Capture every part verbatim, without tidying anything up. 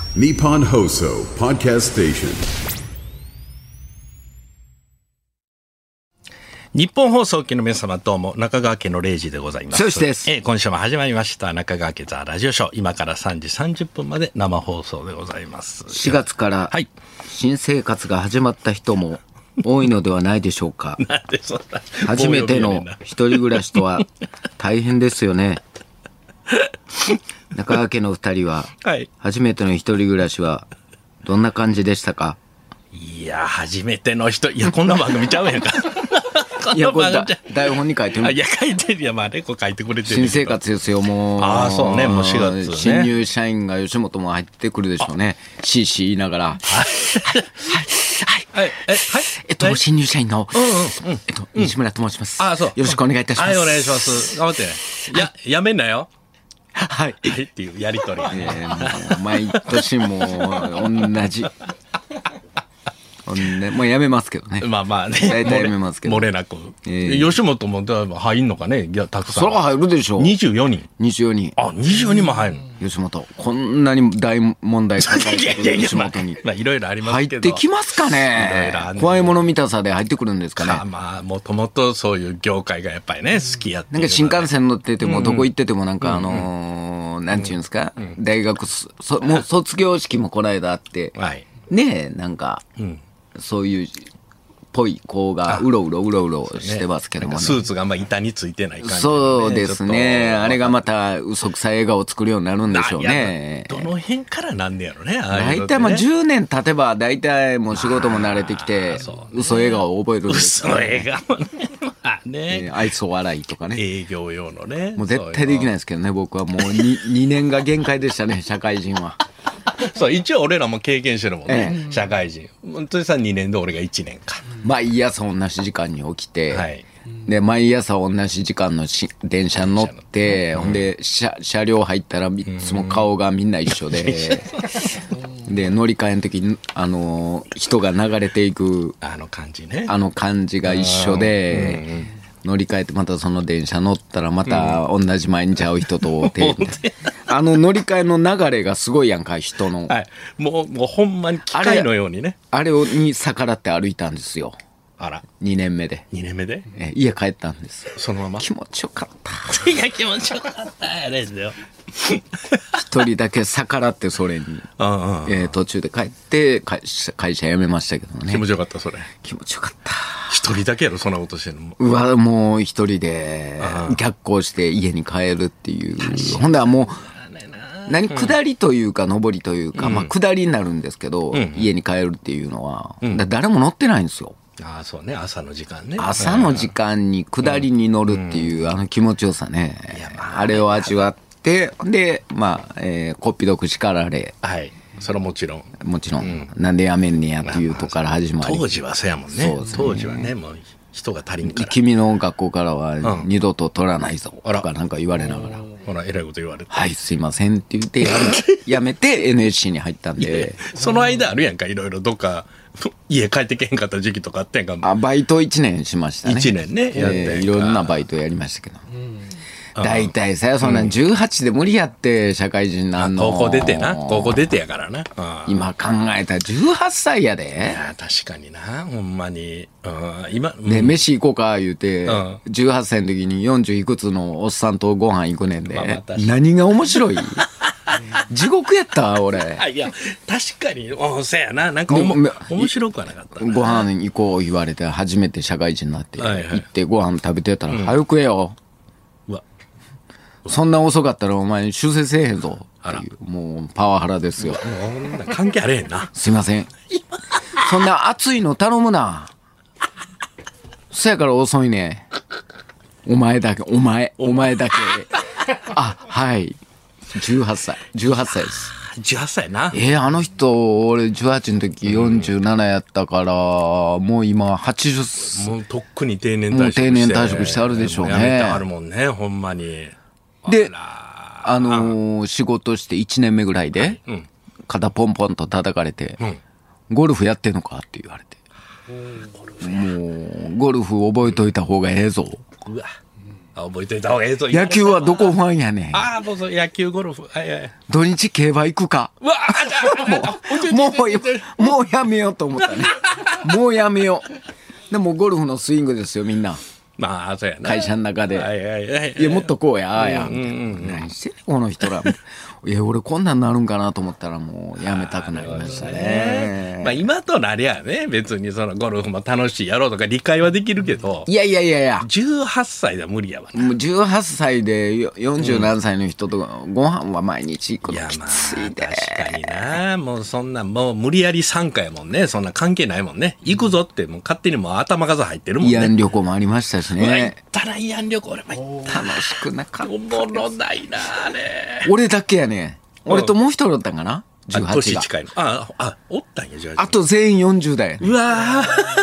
Nippon Hoso Podcast Station。 日本放送機の皆様どうも中川家のれいじでございます。 そうです。 えー、今週も始まりました中川家ザラジオショー、今からさんじさんじゅっぷんまで生放送でございます。 しがつから新生活が始まった人も多いのではないでしょうか。 なんでそんな初めての一人暮らしとは大変ですよね。中川家の二人は初めての一人暮らしはどんな感じでしたか？ いや初めての人、いやこんな番組ちゃうやんか。 いやこれだ台本に書いてる。 いや書いてるやまあねこう書いてくれてる。 新生活ですよもう。 ああそうねもうしがつね。 新入社員が吉本も入ってくるでしょうね。シーシー言いながら。はいはいはいはい。えっと新入社員のえっと西村と申します。ああそう。よろしくお願いいたします。 はいお願いします。頑張ってね。ややめんなよ。 はいはいっていうやりとり。 えー、もう毎年もう同じ。ね、もうやめますけどね。 まあまあね。 大体やめますけど。 漏れなく。えー、吉本も入んのかね、いやたくさん。 それは入るでしょう。 にじゅうよにん。 にじゅうよにん。 あ、にじゅうよにんも入るの。吉本。こんなに大問題抱えてる吉本に。 まあいろいろありますけど。 入ってきますかね。怖いもの見たさで入ってくるんですかね。 かまあもともとそういう業界がやっぱりね好きやって。 なんか新幹線乗っててもどこ行っててもなんかあのなんていうんですか、大学そもう卒業式もこの間あって、ねえなんか。そういうぽい子がうろうろうろうろしてますけどもね。 スーツがあんま板についてない感じ、ね。 そうですね。あれがまた嘘くさい笑顔を作るようになるんでしょうね。 どの辺からなんねやろね。 大体もうじゅうねん経てば大体もう仕事も慣れてきて嘘笑顔を覚えるんですから、ね。 嘘笑顔ね。ね、 愛想笑いとかね。 営業用のね。 もう絶対できないですけどね。僕はもう 2, にねんが限界でしたね社会人は。 そう一応俺らも経験してるもんね、ええ、社会人本当にさにねんで俺がいちねんか。 毎朝同じ時間に起きて、はい、で毎朝同じ時間のし電車に乗って、うん、ほんで 車, 車両入ったらいつも顔がみんな一緒で、うん、で乗り換えの時にあの人が流れていくあの感じね、 あの感じが一緒で、うんうん、乗り換えてまたその電車乗ったらまた同じ毎日会う人と会うて、うん、あの乗り換えの流れがすごいやんか人の、はい、 もうもうほんまに機械のようにねあれ、あれに逆らって歩いたんですよ。 あらにねんめでにねんめでえ家帰ったんです。 そのまま気持ちよかったいや気持ちよかったやですよ一人だけ逆らってそれにああ、えー、途中で帰って会社、会社辞めましたけどね。 気持ちよかったそれ。 気持ちよかった。 一人だけやろそんなことしてるの。 うわもう一人で逆行して家に帰るっていう。ほんではもう何下りというか上りというか、うん、まあ下りになるんですけど、うん、家に帰るっていうのは、うん、だ誰も乗ってないんですよ。 ああそうね朝の時間ね。 朝の時間に下りに乗るっていう、うん、あの気持ちよさね、まあ、あれを味わってでまあ、えー、こっぴどく叱られ、 はいそれはもちろんもちろん、うん、なんでやめんねやっていうとこから始まり、 当時はそうやもん ね, そうね当時はねもう人が足りんから君の学校からは二度と取らないぞとかなんか言われながら、 ほらえらいこと言われてはいすいませんって言ってや め, やめて エヌエスシー に入ったんでその間あるやんかいろいろどっか家帰ってけへんかった時期とかあってんか。 あバイトいちねんしましたね。 いちねんねやって、 えー、いろんなバイトやりましたけど、うん、大体さそんなじゅうはちで無理やって社会人なんの、 うん、高校出てな高校出てやからな、 うん、今考えたらじゅうはっさいやで。いや確かになほんまに、うん、今、うん、 ね飯行こうか言うて、うん、じゅうはっさいの時によんじゅういくつのおっさんとご飯行くねんで、まあまあ何が面白い地獄やった俺。 いや確かにおせやななんかおも面白くはなかったな。 ご飯行こう言われて初めて社会人になって、はいはい、行ってご飯食べてたら、うん、早く食えよ、うわそんな遅かったらお前修正せえへんぞっていうもうパワハラですよ。 関係あれへんな。 すいませんそんな熱いの頼むなそやから遅いねお前だけお前お前だけあはいじゅうはっさいじゅうはっさいです。 じゅうはっさいな。 えー、あの人俺じゅうはちの時よんじゅうななやったから、うん、もう今はちじゅうもうとっくに定年退職して、 定年退職してあるでしょうね。 やめてあるもんねほんまに。 であ、あのー、仕事していちねんめぐらいで、はいうん、肩ポンポンと叩かれて、うん、ゴルフやってんのかって言われて、うん、もうゴルフ覚えといた方がええぞ。うわあ、覚えといた方がええぞ。 野球はどこファンやねん。 ああ、もうそう野球ゴルフ。はいはい。 土日競馬行くか。 うわあ、 もう、もう、もうやめようと思ったね。もうやめよう。でもゴルフのスイングですよ、みんな。 まあ、そうやな。 会社の中で。 はいはいはい。 いや、もっとこうや、ああや、みたいな。何してんのこの人ら。いや、俺こんなんなるんかなと思ったらもうやめたくなりましたね。 まあ今となりゃね、別にそのゴルフも楽しいやろうとか理解はできるけど。 いやいやいやいや。 じゅうはっさいでは無理やわな。 もうじゅうはっさいでよんじゅう何歳の人とご飯は毎日行くのきついで。 いやまあ確かにな。もうそんなもう無理やり参加やもんね。そんな関係ないもんね。行くぞってもう勝手にもう頭数入ってるもんね。 慰安旅行もありましたしね。 行ったら慰安旅行俺も楽しくなかった。 おもろないなあれ。 俺だけやね。俺ともう一人おったんかな、じゅうはちが。 年近いの。ああ、おったんや、じゅうはち。 あと全員よんじゅう代やね。 うわ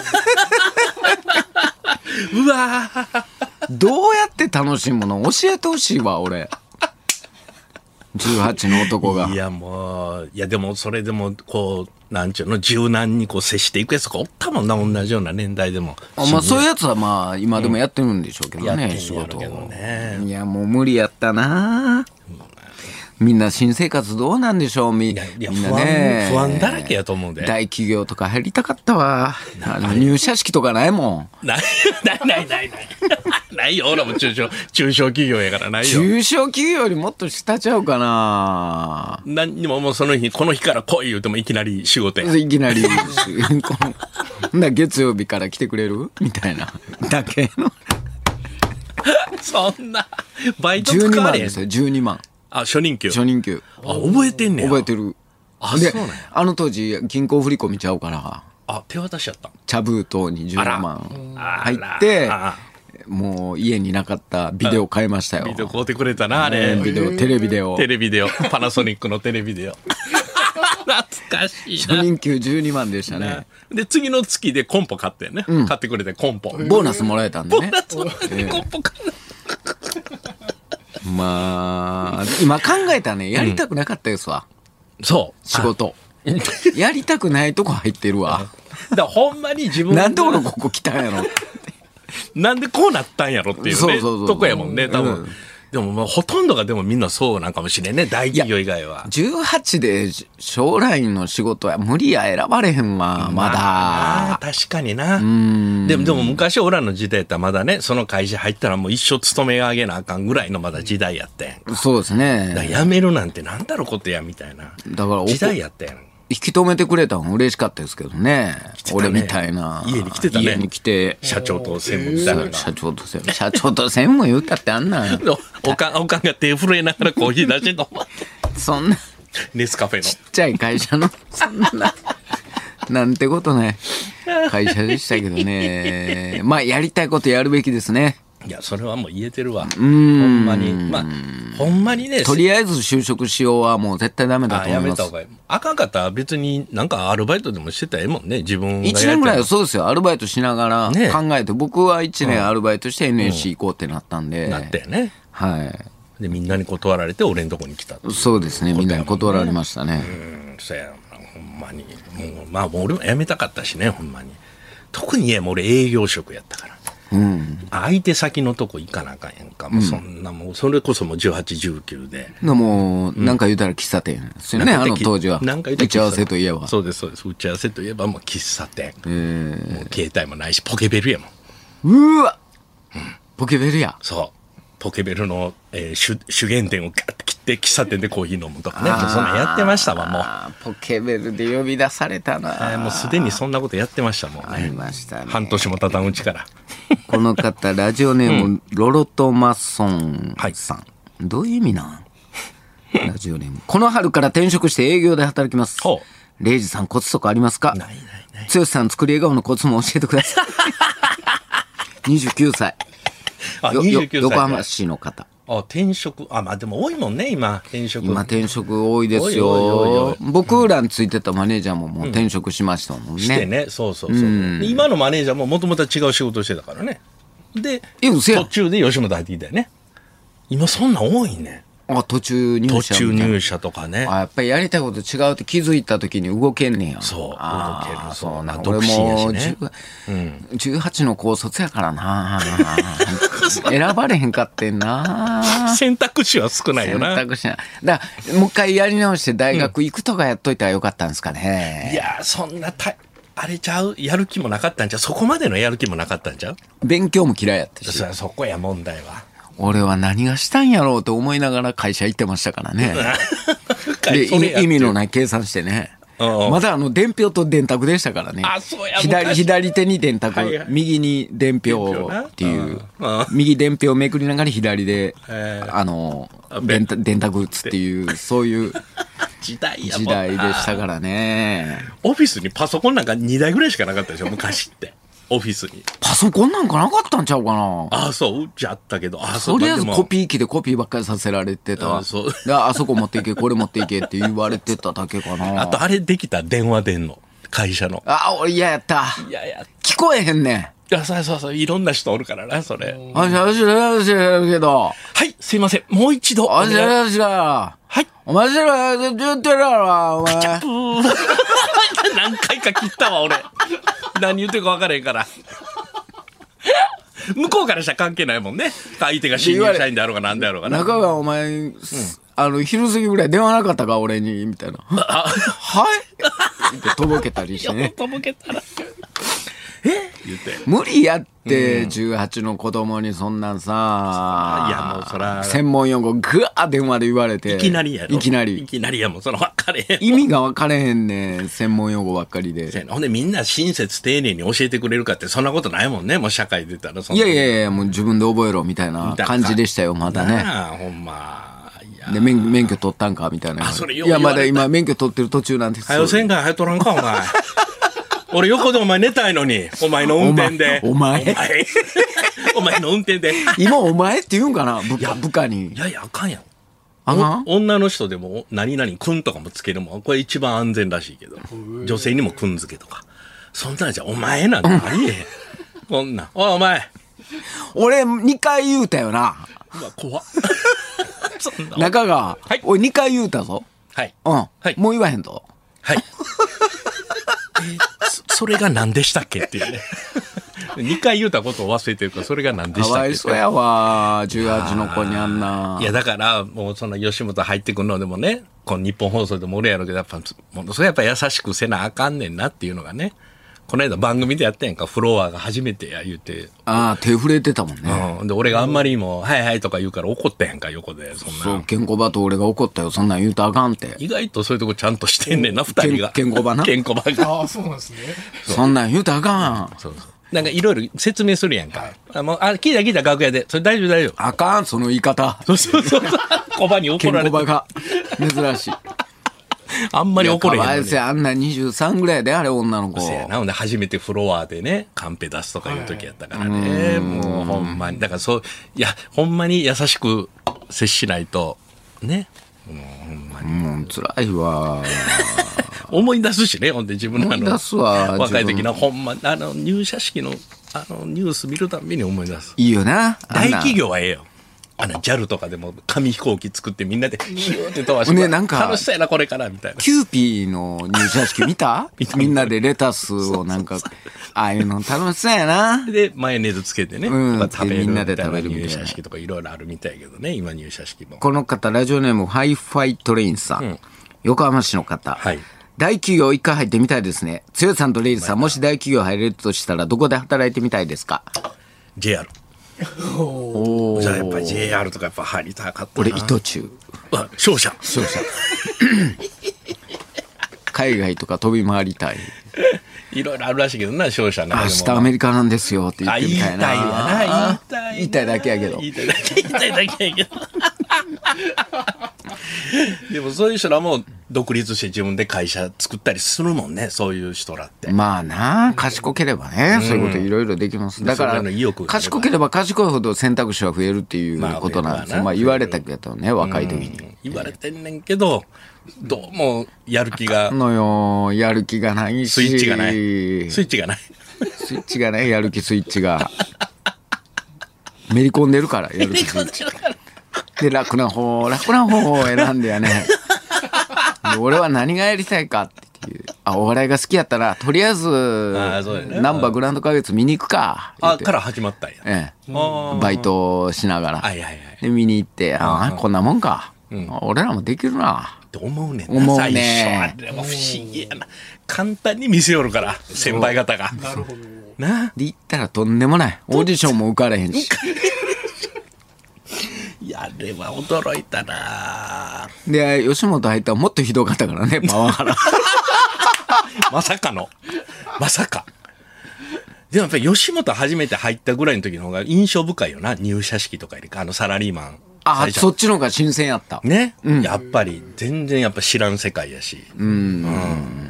ーうわーどうやって楽しむの教えてほしいわ、俺。じゅうはちの男が。 いや、もう、いや、でも、それでも、こう、なんちゅうの、柔軟にこう接していくやつとかおったもんな、同じような年代でも。 あまあ、そういうやつはまあ、今でもやってるんでしょうけどね、 うん、 仕事。 けどね、 いや、もう無理やったな、うんみんな新生活どうなんでしょう み, いやいやみんなね不安、不安だらけやと思うんで。 大企業とか入りたかったわ。あの入社式とかないもん。ないないないないない。ないよ、俺も中小、中小企業やからないよ。 中小企業よりもっと下ちゃうかな。 何にももうその日、この日から来い言うてもいきなり仕事や。 いきなり。な月曜日から来てくれるみたいな。だけの。 そんな、バイト使われへん。 じゅうにまんですよ、じゅうにまん。 あ、初任給。 初任給。 あ、覚えてんねん。 覚えてる。 あ、 で、 そうなんや。 あの当時、銀行振り込みちゃうから。 あ、手渡しやった。 茶封筒にじゅうまん入って、もう家になかったビデオ買いましたよ。 ビデオ買うてくれたな、あれ。 ビデオ、テレビデオ。 テレビデオ。パナソニックのテレビデオ。懐かしいな。 初任給じゅうにまんでしたね。 で、次の月でコンポ買ってね。うん、買ってくれてコンポ。 ボーナスもらえたんでね。 ボーナスもらえてコンポ買う。 まあ、今考えたらね、やりたくなかったですわ。 うん、そう。 仕事。やりたくないとこ入ってるわ。 だからほんまに自分なんで俺ここ来たんやろ。 なんでこうなったんやろっていうね。 そうそうそうとこやもんね、多分。うん、でもまあほとんどがでもみんなそうなんかもしれんね、大企業以外は。 じゅうはちで将来の仕事は無理や、選ばれへんわ、まだ。まあ、確かにな。でも、でも昔俺らの時代やったらまだね、その会社入ったらもう一生勤め上げなあかんぐらいのまだ時代やったやん。 そうですね。 だから辞めるなんてなんだろことやみたいな。だから時代やったやん。 引き止めてくれたの嬉しかったですけど ね, ね俺みたいな家に来てたね。 家に来て社長と専務みたいな。 社長と専務社長と専務言うたってあんなんおかんおかんが手震えながらコーヒー出してんのそんなネスカフェのちっちゃい会社のそんななんてことない会社でしたけどね。まあやりたいことやるべきですね。 いやそれはもう言えてるわ。ほんまにまあほんまにね。 とりあえず就職しようはもう絶対ダメだと思います。 あやめた方がいい。あかんかったら別になんかアルバイトでもしてたらええもんね。自分がやりたい。 いちねんぐらいはそうですよ。アルバイトしながら考えて、ね、僕はいちねんアルバイトして エヌエスシー 行こうってなったんで、 うん、なったよね。 はいでみんなに断られて俺のとこに来た。 そうですね。みんなに断られましたね。 うんそうやほんまにもうまあもう俺も辞めたかったしねほんまに。特にもう俺営業職やったから。うん、相手先のとこ行かなあかんやんか、もうそんなもうそれこそもうじゅうはち、じゅうきゅうでもうなんか言うたら喫茶店ですよね、うん、あの当時は打ち合わせといえばそうですそうです打ち合わせといえばもう喫茶店、えー、もう携帯もないしポケベルやもんうわ、うん、ポケベルやそうポケベルの、えー、主, 主原点をガッと切って喫茶店でコーヒー飲むとかねそんなんやってましたわもうポケベルで呼び出されたな、 えー、もうすでにそんなことやってましたもんね。 ありましたね。 半年も経たんうちからこの方ラジオネーム、うん、ロロトマソンさん、はい、どういう意味なんラジオネームこの春から転職して営業で働きます。レイジさんコツとかありますか。 ないないない剛さん作り笑顔のコツも教えてくださいにじゅうきゅうさいあにじゅうきゅうさい横浜市の方。 あ転職あまあでも多いもんね今転職今転職多いですよ。おいおいおいおい僕らについてたマネージャーももう転職しましたもんね、うん、 してねそうそうそう、うん、今のマネージャーももともとは違う仕事してたからねで途中で吉本入ってきたよね。今そんなん多いね。 あ、途中入社途中入社とかね。 あ、やっぱりやりたいこと違うって気づいた時に動けんねや。 そう、動あける。 そうなん。 独俺も身やしね。 じゅうはちの高卒やからな。選ばれへんかってんな。 選択肢は少ないよな。 選択肢ない。だからもう一回やり直して大学行くとかやっといたらよかったんですかね。 いや、そんなた、あれちゃう、やる気もなかったんちゃう、そこまでのやる気もなかったんちゃう。 勉強も嫌いやったし。 そ, そこや問題は。 俺は何がしたんやろうと思いながら会社行ってましたからね。で意味のない計算してね。まだあの伝票と電卓でしたからね。 あ、そうや、 左左手に電卓、 はいはい、 右に伝票っていう右伝票をめくりながら左であの電電卓打つっていうそういう時代や時代でしたからね。 オフィスにパソコンなんかにだいぐらいしかなかったでしょ昔って。オフィスにパソコンなんかなかったんちゃうかな。 ああ、そう、うちあったけど、あそう、 とりあえずコピー機でコピーばっかりさせられてた。あ, そうであそこ持っていけ、これ持っていけって言われてただけかな。 あとあれできた、電話出んの、会社の。 あ、俺嫌やった。 いやいや、 聞こえへんねん。 いや、そうそうそう、いろんな人おるからな、それ。 あ、じゃあ、じゃあ、じゃあ、けど。 はい、すいません、もう一度。 あ、じゃあ、じゃあ。 はい。 お前じゃあ、言ってるやろ、お前。 何回か切ったわ、俺。何言ってるか分からへんから。向こうからしたら関係ないもんね。相手が新入社員であろうが何であろうがな。 中川お前、うん、あの昼過ぎぐらい電話なかったか俺にみたいな。はいってとぼけたりしてね。 とぼけたら。え言って。 無理やってじゅうはちの子供にそんなんさ、 いやもうそら専門用語ぐわー電話で言われて。 いきなりやろ。 いきなり。 いきなりやもうその分かれへん。 意味が分かれへんねん専門用語ばっかりで。 ほんでみんな親切丁寧に教えてくれるかってそんなことないもんね。もう社会出たらそんな。いやいやいやもう自分で覚えろみたいな感じでしたよまだね。 なあほんま。 で 免, 免許取ったんかみたいな。 あそれよいやまだ今免許取ってる途中なんですよ。 はよせんかいはよ取らんかお前。俺横でお前寝たいのにお前の運転でお前お前お前の運転で今お前って言うんかな部下部下に。 いやいやあかんやん。 あかん。 女の人でも何々くんとかもつけるもんこれ一番安全らしいけど女性にもくん付けとかそんなんじゃお前なんてありえへんこんなんおいお前俺にかい言うたよな。 うわ怖っ中川、はい、俺にかい言うたぞ。 はいうん、 はい、 もう言わへんと。 はいえー、そ, それが何でしたっけっていうねにかい言うたことを忘れてるからそれが何でしたっけ。 かわいそうやわじゅうはちの子にあんな。 いやだからもうその吉本入ってくるのでもねこの日本放送でも俺やろうけどやっぱそれやっぱ優しくせなあかんねんなっていうのがねこの間番組でやったやんかフロアが初めてや言うてああ手震えてたもんね、 うん、で俺があんまりにも「はいはい」とか言うから怒ったやんか横でそんなそうケンコバと俺が怒ったよそんなん言うとあかんって意外とそういうとこちゃんとしてんねんな二人がケンコバなケンコバがああそうなんですね。 そんなん言うとあかん。 そうそうなんかいろいろ説明するやんか、はい、あもうあ聞いた聞いた楽屋でそれ大丈夫大丈夫あかんその言い方。 そうそうそうコバに怒られてケンコバが珍しいあんまり怒れへんのに。 かわいそうやあんなにじゅうさんぐらいであれ女の子。 せやなほんで初めてフロアでねカンペ出すとかいう時やったからね、はい、もうほんまにだからそういやほんまに優しく接しないとねもうほんまにもう辛いわ思い出すしねほんで自分の思い出すわ若い時のほんまあの入社式のあのニュース見るたびに思い出す。 いいよな大企業はええよあの ジャル とかでも紙飛行機作ってみんなでヒューって飛ばして、 ね、なんか楽しそうやなこれからみたいな。 キューピーの入社式見たみんなでレタスをなんかああいうの楽しそうやな。 でマヨネーズつけてね、 うん、 食べるみんなで食べるみたいな入社式とかいろいろあるみたいやけどね今入社式も。 この方ラジオネームハイファイトレインさん、うん、横浜市の方、 はい、 大企業一回入ってみたいですね。剛さんとレイジさん、もし大企業入れるとしたらどこで働いてみたいですか。 ジェイアール おじゃあやっぱり ジェイアール とかやっぱ入りたかったな。 俺糸中あ商社商社海外とか飛び回りたいいろいろあるらしいけどな商社ね。 明日アメリカなんですよって言ってみたいな。 言いたいわな言いたい言いたいだけやけど言いたいだけ言いたいだけやけどでもそういう人らも独立して自分で会社作ったりするもんねそういう人らって。 まあな賢ければね、うん、そういうこといろいろできます。だから賢ければ賢いほど選択肢は増えるっていうことなんですよ、まあまあ、言われたけどね若い時に、うん、 言われてんねんけどどうもやる気がのよやる気がないしスイッチがないスイッチがないスイッチがないやる気スイッチがめり込んでるからやる気スイッチで楽な方楽な方を選んでやね。で俺は何がやりたいかっていう、あお笑いが好きやったらとりあえずなんばグランド花月見に行くかあから始まったんや、 ええ、バイトしながら、 はいはいはい、 で見に行って、ああこんなもんか、うん、俺らもできるなって思うねんな。思うね。 最初あれは不思議やな。簡単に見せよるから先輩方が。 なるほどな。で行ったらとんでもない。オーディションも受かれへんし。 いやあれは驚いたな。 で吉本入ったらもっとひどかったからね、パワハラ。 まさかのまさか。でもやっぱり吉本初めて入ったぐらいの時の方が印象深いよな。入社式とかよりかあのサラリーマン。 あそっちの方が新鮮やったね、うん、やっぱり全然やっぱ知らん世界やし、うん、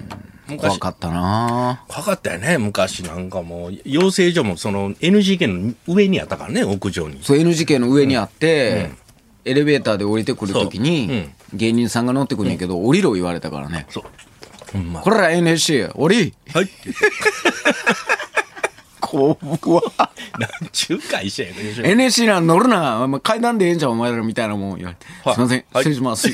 うん、怖かったな。 怖かったよね昔。なんかもう養成所もその エヌジーケー の上にあったからね、屋上に。 そう エヌジーケー の上にあって、うん、エレベーターで降りてくる時に、うん、芸人さんが乗ってくるんやけど、うん、降りろ言われたからね。そう、ほんまこれら エヌエスシー 降りはいって怖なんちゅう会社やねん。 エヌエスシー なん乗るな、階段でええんじゃんお前らみたいなもん言われて、はい、すいません、はい、失礼します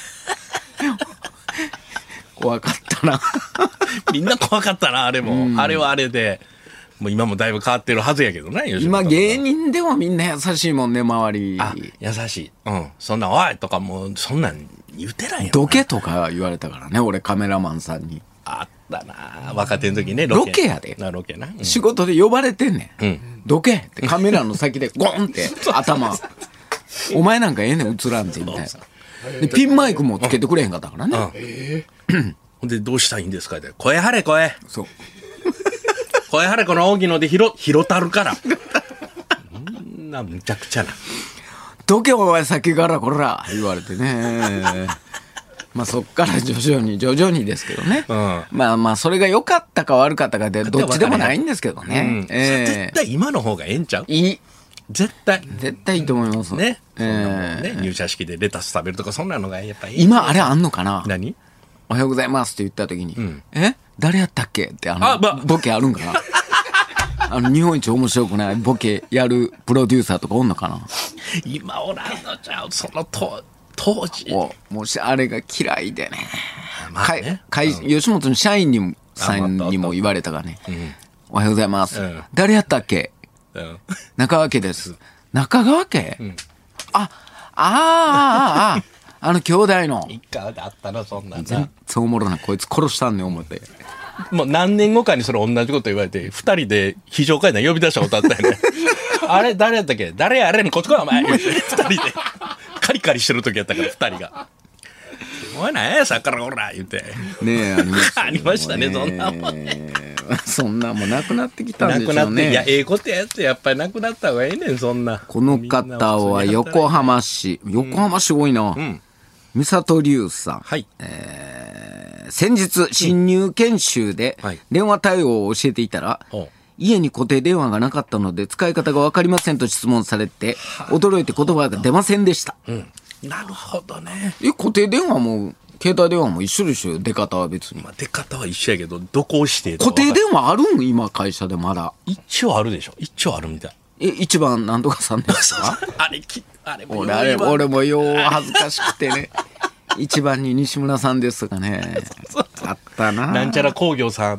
怖かったな。 みんな怖かったなあれも、うん、あれはあれでもう今もだいぶ変わってるはずやけどね。 今芸人でもみんな優しいもんね、周り。 あ優しい、うん、そんなおいとかもうそんなん言ってないよ。 どけとか言われたからね、俺カメラマンさんに。 あったな若手の時ね。 ロケ、ロケやでなロケな、うん、 仕事で呼ばれてんねん、うん、どけってカメラの先でゴンって頭お前なんかええねん映らんてみたいな。でピンマイクもつけてくれへんかったからね。 ほんでどうしたらいいんですかって、声張れ声。 そう声張れこの大きいので拾拾たるから。そんなむちゃくちゃな。 どけお前先からこら言われてね。まあそっから徐々に徐々にですけどね、うん、まあまあそれが良かったか悪かったかでどっちでもないんですけどね、 うんえー、絶対今の方がええんちゃう。 いい絶対絶対いいと思いますね。えー、ね入社式でレタス食べるとかそんなのがやっぱいい。 今あれあんのかな。 何おはようございますって言った時に、うん、え誰やったっけってあのあ、ま、ボケあるんかな。あの日本一面白くないボケやるプロデューサーとかおんのかな。 今おらんのちゃうそのと当時もう、もうあれが嫌いでね。 まあね、 かいうん、吉本の社員にもさんにも言われたからね。うん、おはようございます。うん、誰やったっけ、うん、中川家です。中川家、うん、あ、ああ、ああ、あの兄弟の。 一回あったな、そんな。 全然おもろな、こいつ殺したんねん思って。 もう何年後かにそれ同じこと言われて、二人で非常階段呼び出したことあったよね。あれ誰やったっけ、誰やあれにこっち来いお前。二人で。カリカリしてる時やったからふたりがお前なんやさっからほら言ってねえありましたね。 ありましたねそんなもん。 そんなもんなくなってきたんでしょうね。 なくなって、いやええことやってやっぱりなくなった方がええねんそんな。 この方は横浜市、横浜市多いな、うん、美里龍さん、はい、えー、先日新入研修で電話対応を教えていたら、うん、家に固定電話がなかったので使い方が分かりませんと質問されて驚いて言葉が出ませんでした、うん、 なるほどね。 え固定電話も携帯電話も一緒でしょ。出方は別に、 まあ、出方は一緒やけどどこをして固定電話あるん今会社でまだ一応あるでしょ。一応あるみたい。 え一番なんとかさんですか。 あれきあれも俺あれ俺もよう恥ずかしくてね。一番に西村さんですかね。あったな。 なんちゃら工業さん。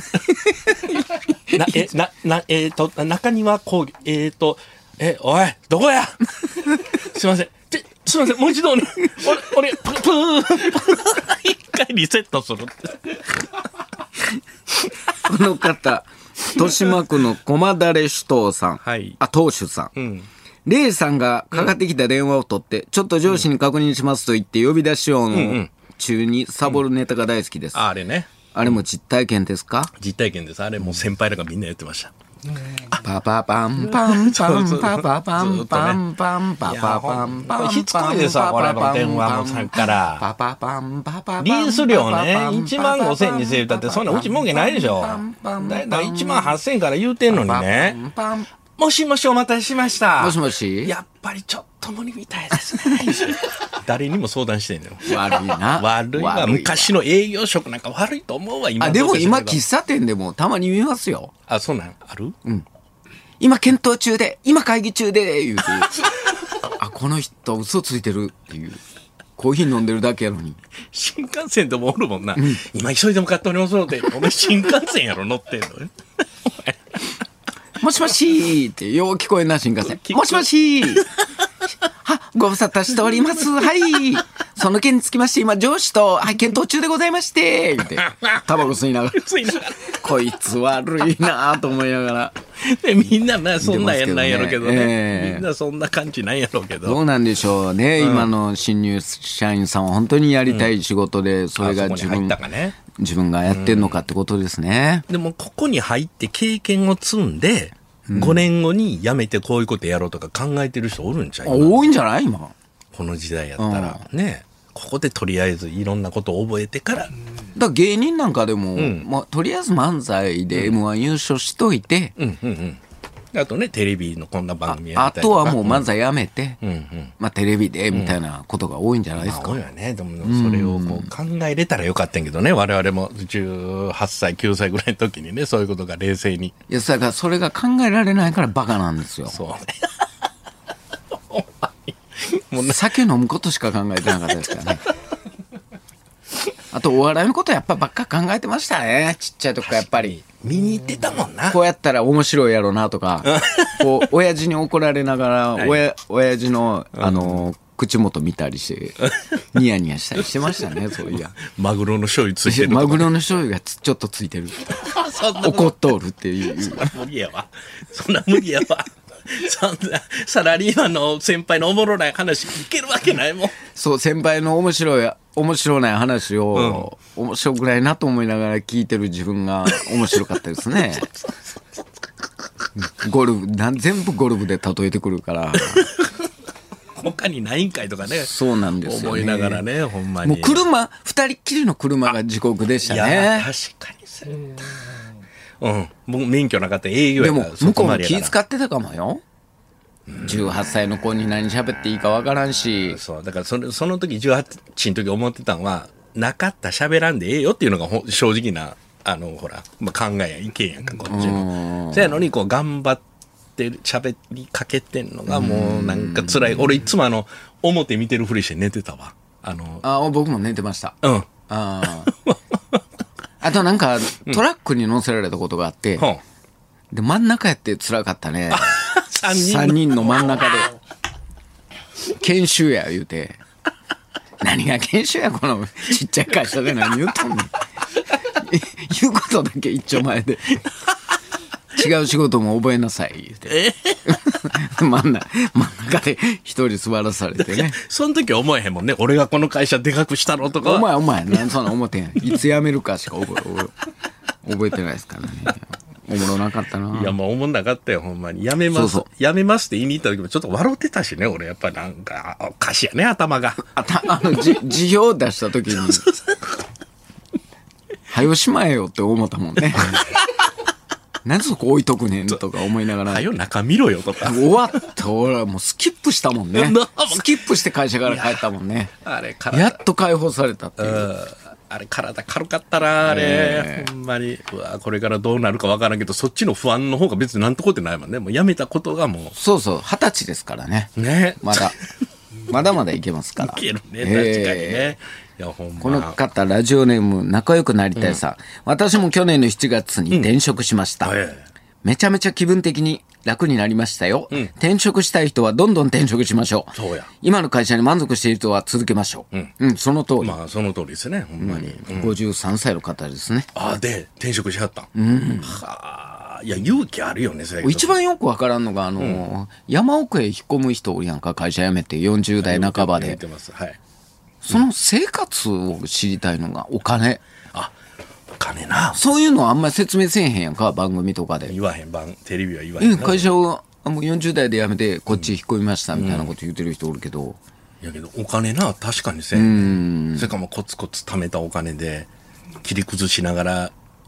なえななえー、と中庭工業えっ、ー、とえおいどこや。すいません。ちすいませんもう一度ね。俺俺プープー一回リセットするって。 この方豊島区の駒だれ首藤さん、はい、あ当主さん。うん、レイさんがかかってきた電話を取って、うん、ちょっと上司に確認しますと言って呼び出し音中にサボるネタが大好きです、 うんうん、あれね。 あれも実体験ですか。 実体験です。あれもう先輩らがみんなやってました。 パパパンパンパンパパパンパンパンパパパンパンパン。 しつこいですわこれの電話のさっきからパパパンパパリース料ねいちまんごせんにせんだってそんなうち儲けないでしょ。だいたいいちまんはっせんから言うてんのにね。もしもしお待たせしました。 もしもし。 やっぱりちょっと無理みたいですね。誰にも相談してんのよ。 悪いな。 悪いわ。昔の営業職なんか悪いと思うわ今。 あでも今喫茶店でもたまに見ますよ。 あそうなんある？ うん。今検討中で今会議中で言うて。あここの人嘘ついてるっていう。コーヒー飲んでるだけやのに。 新幹線でもおるもんな。うん、今急いで向かっておりますので、お前新幹線やろ乗ってんのね。 もしもしーってよう聞こえんな、新幹線。もしもしーは、ご無沙汰しております。はい。その件につきまして、今、上司と、はい、検討中でございまして、って、タバコ吸いながら。 吸いながら。 こいつ悪いなと思いながら。 で、みんなな、そんなんやんなんやろうけどね。えー、みんなそんな感じなんやろうけど。 どうなんでしょうね。うん、今の新入社員さんは本当にやりたい仕事で、うん、それが自分、ね、自分がやってんのかってことですね。 うん、でも、ここに入って経験を積んで、ごねんごに辞めてこういうことやろうとか考えてる人おるんちゃう？ 多いんじゃない今。 この時代やったら。うん、ね。ここでとりあえずいろんなことを覚えてから。だから芸人なんかでも、うん、まあ、とりあえず漫才で エムワン 優勝しといて、 うんうんうんうん、あとね、テレビのこんな番組やりたいとか。あとはもう漫才やめて、うんうん、まあ、テレビでみたいなことが多いんじゃないですか。 まあ、多いよね。でもそれをこう考えれたらよかったんけどね、我々もじゅうはっさい、きゅうさいぐらいの時にね、そういうことが冷静に。 いや、だからそれが考えられないからバカなんですよ。 そうね。 もう酒飲むことしか考えてなかったですからね。あとお笑いのことやっぱばっか考えてましたね。ちっちゃい時からやっぱり見に行ってたもんな。 こうやったら面白いやろなとかこう親父に怒られながら、はい、親, 親父の、あのー、口元見たりしてニヤニヤしたりしてましたね。そういやマグロの醤油ついてるとか、 ね、マグロの醤油がちょっとついてる怒っとるっていう。 そんな無理やわ。そんな無理やわ。そんなサラリーマンの先輩のおもろない話聞けるわけないもん。 そう、先輩の面白い面白ない話を、うん、面白くないなと思いながら聞いてる自分が面白かったですね。ゴルフなん全部ゴルフで例えてくるから他にないんかいとかね。 そうなんですよね。 思いながらね、ほんまに。 もう車二人っきりの車が時刻でしたね。 いや確かにそうやった。うん、僕免許なかった営業やから。 でも向こうも気遣ってたかもよ。じゅうはっさいの子に何喋っていいかわからんし。 そうだからそのその時じゅうはちの時思ってたのはなかった喋らんでええよっていうのがほ正直なあのほら、まあ、考えや意見やんかこっちの。そやのにこう頑張って喋りかけてんのがもうなんか辛い。俺いつもあの表見てるふりして寝てたわ。あのあ僕も寝てました。 うん。 ああとなんかトラックに乗せられたことがあって、うん、で真ん中やって辛かったね。さんにん の, さんにんの真ん中で研修や言うて、何が研修やこのちっちゃい会社で何言うとんねん言うことだけ一丁前で違う仕事も覚えなさい言うて真ん中真ん中で一人座らされてね。 その時は思えへんもんね。俺がこの会社でかくしたのとか。 お前お前何そんな思ってへん。いつ辞めるかしか覚え覚えてないですからね。おもろなかったな。 いやもうおもろなかったよほんまに。やめます。そうそうやめますって言いに行った時もちょっと笑ってたしね。俺やっぱなんかおかしいやね頭が。 あたあのじ辞表出した時にはよしまえよって思ったもんね。なんでそこ置いとくねんとか思いながら。 はよ中見ろよとか。 終わった俺はもうスキップしたもんね。スキップして会社から帰ったもんね。 あれやっと解放されたっていう。 あれ体軽かったなあれ、えー、ほんまにうわこれからどうなるかわからんけどそっちの不安の方が別になんとこってないもんね。もうやめたことがもうそうそう二十歳ですからね。 ねまだまだまだいけますから。 いけるね、えー、確かにね。いやほんまこの方ラジオネーム仲良くなりたいさん、うん、私も去年のしちがつに転職しました、うんえー、めちゃめちゃ気分的に楽になりましたよ、うん、転職したい人はどんどん転職しましょう。 そうや今の会社に満足している人は続けましょう。うん、うん、その通り。 まあその通りですねほんまに、 うん、ごじゅうさんさいの方ですね。 あで転職しはった、うん、はあいや勇気あるよね。それ一番よくわからんのがあの、うん、山奥へ引っ込む人おるやんか。会社辞めてよんじゅうだいなかばで、 はい、 その生活を知りたいのがお金。 あ金な。 そういうのはあんまり説明せえへんやんか番組とかで。 言わへん番テレビは言わへん。 会社をもうよんじゅうだいで辞めてこっち引っ込みましたみたいなこと言ってる人おるけど、うんうん、 いやけどお金な確かにせえへん。それからもコツコツ貯めたお金で切り崩しながら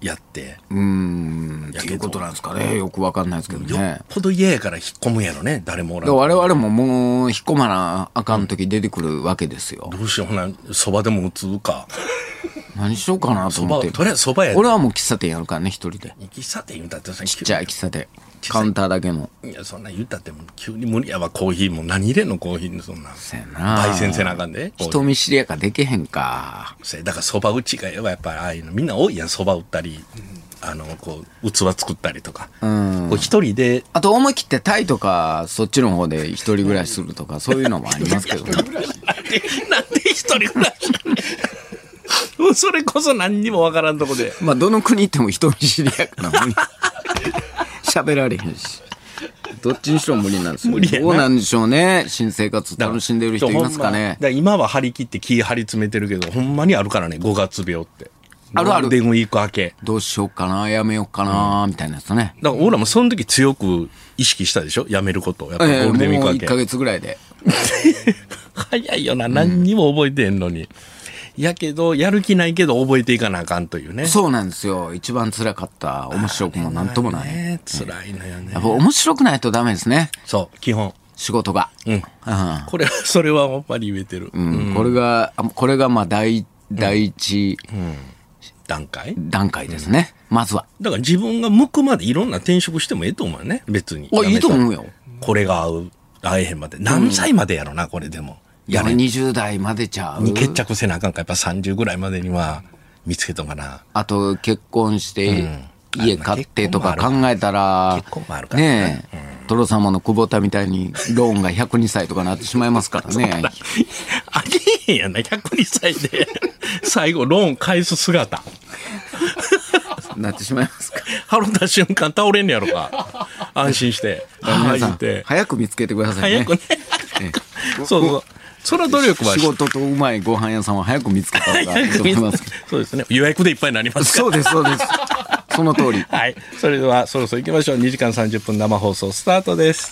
やって。 うーん。っていうことなんですかね。よくわかんないですけどね。 よっぽど嫌やから引っ込むやろね。誰もおらん。 我々ももう引っ込まなあかん時出てくるわけですよ。 どうしよう、ほな、そばでも打つか。 何しようかなと思って。 とりあえずそばや。 俺はもう喫茶店やるからね、一人で。 喫茶店言うたってさ、 ちっちゃい喫茶店。カウンターだけの。 いや、そんな言うたっても急に無理やわ、コーヒーも。何入れんのコーヒーにそんな。 そうやな。 焙煎せなあかんで。 人見知りやからできへんか。 そうや、だからそば打ちがやっぱりああいうの、みんな多いやん、そば打ったり、あの、こう、器作ったりとか。うん。こう一人で。 あと思い切ってタイとか、そっちの方で一人暮らしするとか、そういうのもありますけどね。 なんで、なんで一人暮らしそれこそ何にもわからんとこで。 まあ、どの国行っても人見知りやから無理。喋られへんし。どっちにしろ無理なんですよ。どうなんでしょうね。新生活楽しんでる人いますかね。 だ今は張り切って気張り詰めてるけど、ほんまにあるからね、ごがつ病って。 あるある。 ゴールデンウィーク明け。 どうしようかな、やめようかな、みたいなやつね。 だから俺らもその時強く意識したでしょ、やめることを。やっぱゴールデンウィーク明け。 もういっかげつぐらいで。 早いよな、何にも覚えてんのに。やけど、やる気ないけど覚えていかなあかんというね。 そうなんですよ。一番辛かった。面白くもなんともない。 ね、辛いのよね。 やっぱ面白くないとダメですね。 そう、基本。 仕事が。 うん。うん、これは、それはやっぱり言えてる。 うん。うん、これが、これがまあ第、第一、 うんうん、段階段階ですね。うん、まずは。 だから自分が向くまでいろんな転職してもええと思うよね。別に。 あ、いいと思うよ。 これが合う、合えへんまで。何歳までやろな、これでも。 いや、にじゅう代までちゃう。 に決着せなあかんか。やっぱさんじゅうぐらいまでには見つけとかな。 あと、結婚して、家買ってとか考えたら、 結婚もあるからねえ、トロ様の久保田みたいにローンがひゃくにさいとかなってしまいますからね。 あげへんやんな、ひゃくにさいで。最後、ローン返す姿。 なってしまいますか。 払った瞬間倒れんねやろか。安心して。 皆さん、早く見つけてくださいね。 早くね。そうそう。それは努力は仕事とうまいご飯屋さんは早く見つけた方がいいと思います。 そうですね。予約でいっぱいになりますから。 そうです、そうです。その通り。 はい。それではそろそろ行きましょう。にじかんさんじゅっぷん生放送スタートです。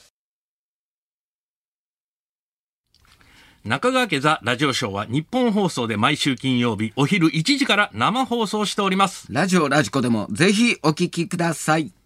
中川家ザラジオショーは日本放送で毎週金曜日お昼いちじから生放送しております。 ラジオラジコでもぜひお聞きください。